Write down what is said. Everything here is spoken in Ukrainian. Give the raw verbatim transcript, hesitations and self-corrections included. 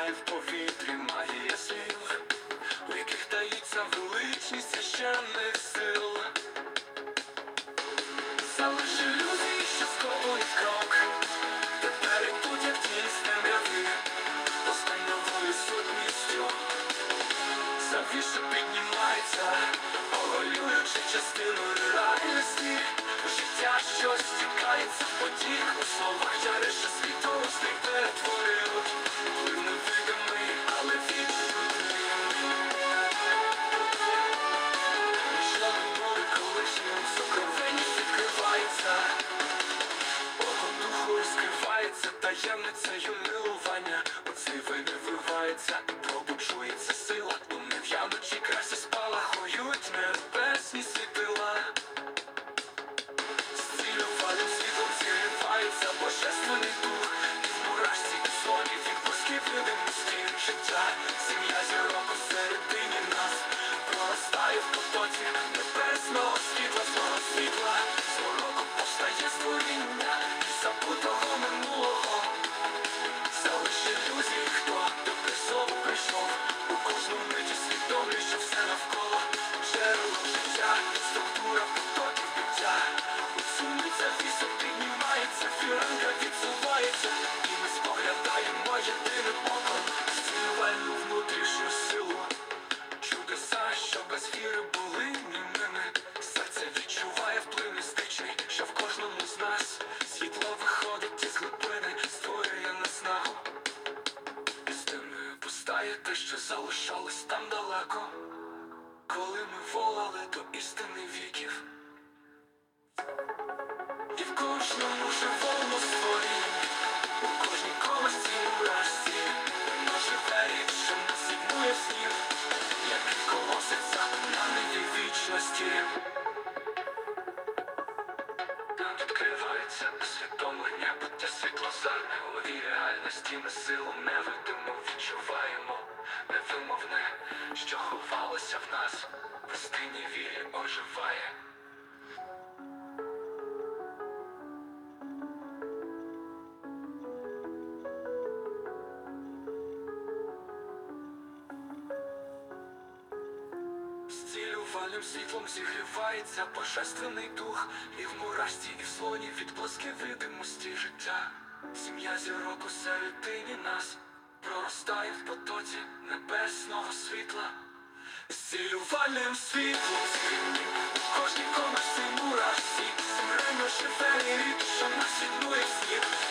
лунає в повітрі магія слів, у яких таїться величність священних сил. Залиш ілюзії, що сковують крок, тепер ідуть, як тінь з темряви, постань новою сутністю. Завіша піднімається, оголюючи частину реальності. Життя щось стікається в потік, у словах чариша світоустрій перетворюють, вплив невидимий, але відчутний. Нічого море колишнім сокровенність відкривається, око духу розкривається таємницею милування. У цей вини вривається і пробуджується сила, у нев'яночі краси спалахують небесні світила. Зцілювальним світлом зігрівається божественний дух, і в мурашці і слоні відблисків видимості життя. Сім'я зірок у середині нас проростає в потоці небесного світла, свого світла. З мороку повстає створіння із забутого минулого. Залиш ілюзії, хто до призову прийшов, у кожну миті свідомлюй, що все навколо джерело життя, структура потоків буття. У сумі завісу піднімається, фіранка відсувається, і ми споглядаємо єдиним оком зцілювальну внутрішню силу. Чудеса, що без віри були німими, серце відчуває вплив містичний, що в кожному з нас. Світло виходить із глибини, створює наснагу. Істинною постає те, що залишалось там далеко, коли ми волали до істини віків. І в кожному живому створінні, у кожній колосці мурашці, воно живе рід, що нас єднує снів, який колоситься на ниві вічності. Там відкривається усвідомлення, буття світло зарне у новій реальності. Ми силу невидиму відчуваємо, невимовне, що ховалося в нас, в істині вірі оживає. Зцілювальним світлом зігрівається божественний дух, і в мурашці, і в слоні відблиски видимості життя. Сім'я зірок у середині нас проростає в потоці небесного світла. Зцілювальним світлом зігрівнім у кожній комерці мурашці, землею живе рід, що нас єднує снів.